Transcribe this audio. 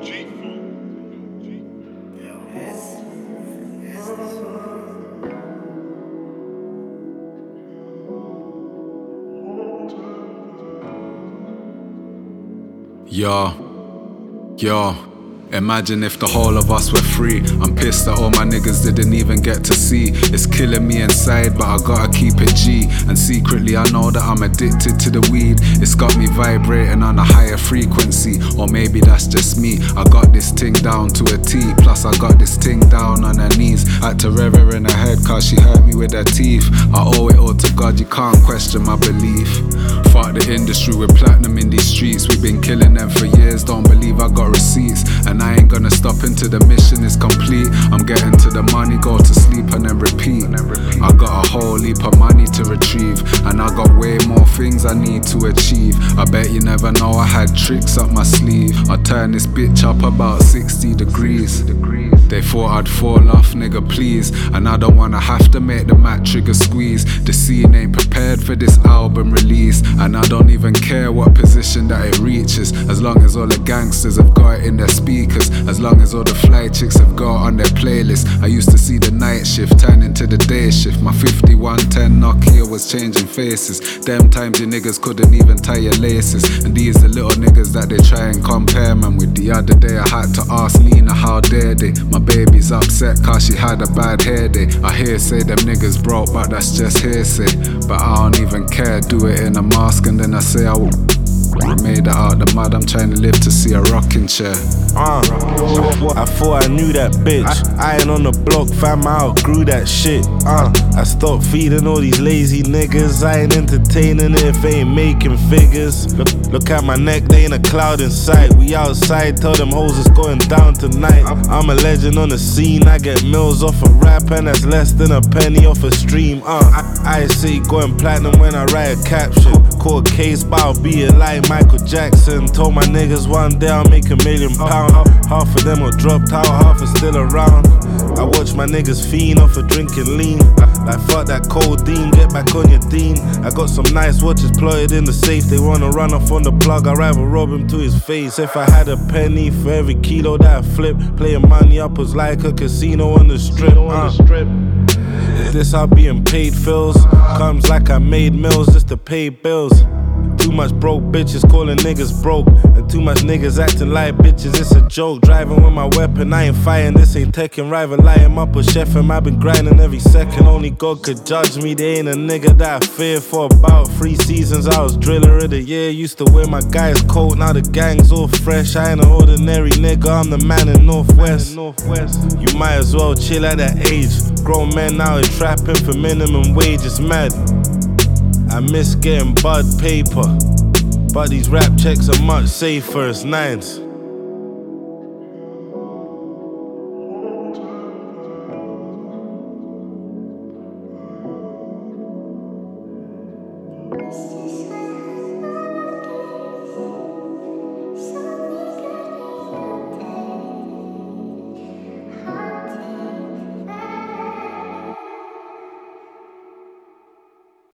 Yo, imagine if the whole of us were free. I'm pissed that all my niggas didn't even get to see. It's killing me inside, but I gotta keep it G. And secretly I know that I'm addicted to the weed. It's got me vibrating on a higher frequency. Or maybe that's just me. I got this thing down to a T. Plus I got this thing down on her knees. Had to rev her in her head cause she hurt me with her teeth. I owe it all to God, you can't question my belief. Fuck the industry with platinum in these streets. We've been killing them for years, don't believe I got receipts. And I ain't gonna stop until the mission is complete. I'm getting to the money, go to sleep and then repeat. I got a whole heap of money to retrieve. And I got way more things I need to achieve. I bet you never know I had tricks up my sleeve. I turn this bitch up about 60 degrees. They thought I'd fall off, nigga please. And I don't wanna have to make the mat trigger squeeze. The scene ain't prepared for this album release. And I don't even care what position that it reaches. As long as all the gangsters have got it in their speakers. As long as all the fly chicks have got on their playlist. I used to see the night shift turn into the day shift. My 5110 Nokia was changing faces. Them times you niggas couldn't even tie your laces. And these the little niggas that they try and compare man with. The other day I had to ask Lena how dare they. My baby's upset cause she had a bad hair day. I hear say them niggas broke but that's just hearsay. But I don't even care, do it in a mask and then I say I made it out the mud, I'm trying to live to see a rocking chair. I thought I knew that bitch. I ain't on the block, fam, I outgrew that shit. I stopped feeding all these lazy niggas. I ain't entertaining it if they ain't making figures. Look at my neck, they ain't a cloud in sight. We outside, tell them hoes it's going down tonight. I'm a legend on the scene, I get mills off a rap, and that's less than a penny off a stream. I see going platinum when I write a caption. Court case, but I'll be it like Michael Jackson. Told my niggas one day I'll make £1 million. Half of them are dropped out, half are still around. I watch my niggas fiend off of drinking lean. Like fuck that codeine, get back on your dean. I got some nice watches plotted in the safe. They wanna run off on the plug, I'd rather rob him to his face. If I had a penny for every kilo that I flip, playing money up was like a casino on the strip. This how being paid feels. Comes like I made mills just to pay bills. Too much broke bitches calling niggas broke. And too much niggas acting like bitches, it's a joke. Driving with my weapon, I ain't fighting, this ain't Tekken. Rival lie him up or chef him, I've been grinding every second. Only God could judge me, they ain't a nigga that I feared. For about 3 seasons I was driller of the year. Used to wear my guy's coat, now the gang's all fresh. I ain't an ordinary nigga, I'm the man in Northwest. You might as well chill at that age. Grown men now are trapping for minimum wage, it's mad. I miss getting bud paper, but these rap checks are much safer as 9s.